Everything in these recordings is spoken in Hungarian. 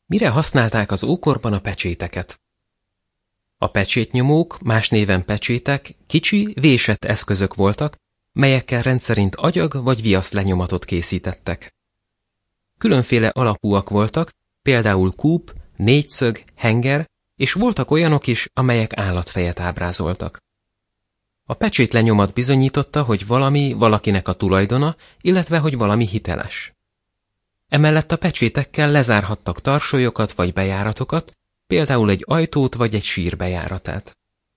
Mire használták az ókorban a pecséteket? A pecsétnyomók, más néven pecsétek, kicsi, vésett eszközök voltak, melyekkel rendszerint agyag vagy viasz lenyomatot készítettek. Különféle alakúak voltak, például kúp, négyszög, henger, és voltak olyanok is, amelyek állatfejet ábrázoltak. A pecsétlenyomat bizonyította, hogy valami valakinek a tulajdona, illetve hogy valami hiteles. Emellett a pecsétekkel lezárhattak tarsolyokat vagy bejáratokat, például egy ajtót vagy egy sír bejáratát.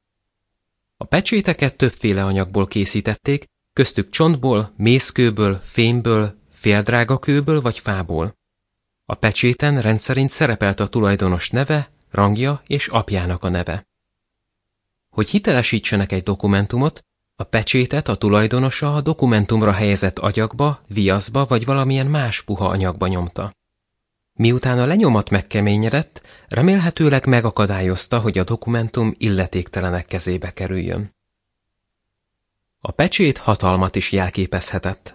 A pecséteket többféle anyagból készítették, köztük csontból, mészkőből, fémből, féldrágakőből vagy fából. A pecséten rendszerint szerepelt a tulajdonos neve, rangja és apjának a neve. Hogy hitelesítsenek egy dokumentumot, a pecsétet a tulajdonosa a dokumentumra helyezett agyagba, viaszba vagy valamilyen más puha anyagba nyomta. Miután a lenyomat megkeményedett, remélhetőleg megakadályozta, hogy a dokumentum illetéktelenek kezébe kerüljön. A pecsét hatalmat is jelképezhetett.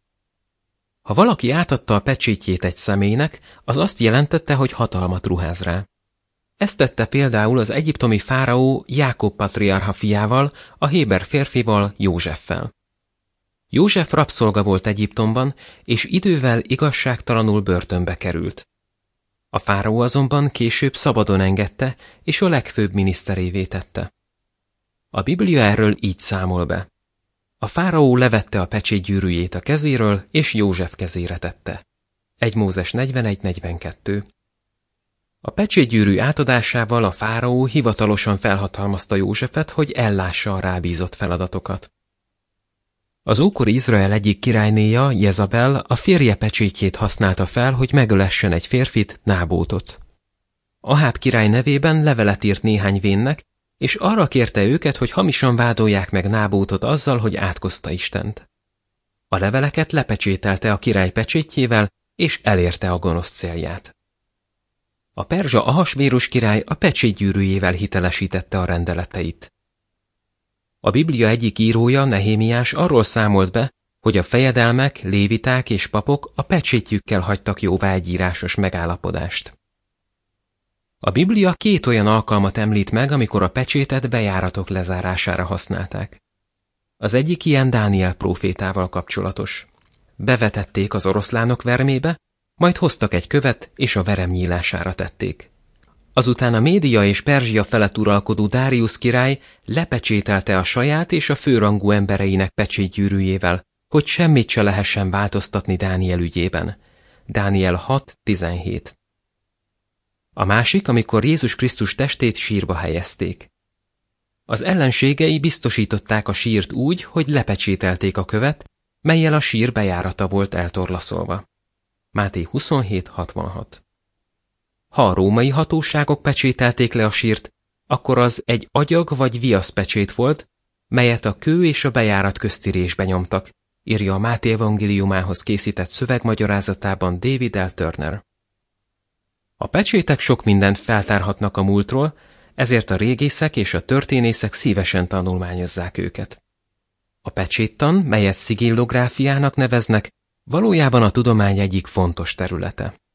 Ha valaki átadta a pecsétjét egy személynek, az azt jelentette, hogy hatalmat ruház rá. Ezt tette például az egyiptomi fáraó Jákob patriárha fiával, a héber férfival, Józseffel. József rabszolga volt Egyiptomban, és idővel igazságtalanul börtönbe került. A fáraó azonban később szabadon engedte, és a legfőbb miniszterévé tette. A Biblia erről így számol be. A fáraó levette a pecsétgyűrűjét a kezéről, és József kezére tette. 1 Mózes 41:42. A pecsétgyűrű átadásával a fáraó hivatalosan felhatalmazta Józsefet, hogy ellássa a rábízott feladatokat. Az ókori Izrael egyik királynéja, Jezabel, a férje pecsétjét használta fel, hogy megölessen egy férfit, Nábótot. Aháb király nevében levelet írt néhány vénnek, és arra kérte őket, hogy hamisan vádolják meg Nábótot azzal, hogy átkozta Istent. A leveleket lepecsételte a király pecsétjével, és elérte a gonosz célját. A perzsa Ahasvérus király a pecsétgyűrűjével hitelesítette a rendeleteit. A Biblia egyik írója, Nehémiás arról számolt be, hogy a fejedelmek, léviták és papok a pecsétjükkel hagytak jóvá egy írásos megállapodást. A Biblia 2 olyan alkalmat említ meg, amikor a pecsétet bejáratok lezárására használták. Az egyik ilyen Dániel prófétával kapcsolatos. Bevetették az oroszlánok vermébe, majd hoztak egy követ, és a verem nyílására tették. Azután a Média és Perzsia felett uralkodó Dáriusz király lepecsételte a saját és a főrangú embereinek pecsétgyűrűjével, hogy semmit se lehessen változtatni Dániel ügyében. Dániel 6:17. A másik, amikor Jézus Krisztus testét sírba helyezték. Az ellenségei biztosították a sírt úgy, hogy lepecsételték a követ, mellyel a sír bejárata volt eltorlaszolva. Máté 27:66. Ha a római hatóságok pecsételték le a sírt, akkor az egy agyag vagy viaszpecsét volt, melyet a kő és a bejárat közti résbe nyomtak, írja a Máté evangéliumához készített szövegmagyarázatában David L. Turner. A pecsétek sok mindent feltárhatnak a múltról, ezért a régészek és a történészek szívesen tanulmányozzák őket. A pecséttan, melyet szigillográfiának neveznek, valójában a tudomány egyik fontos területe.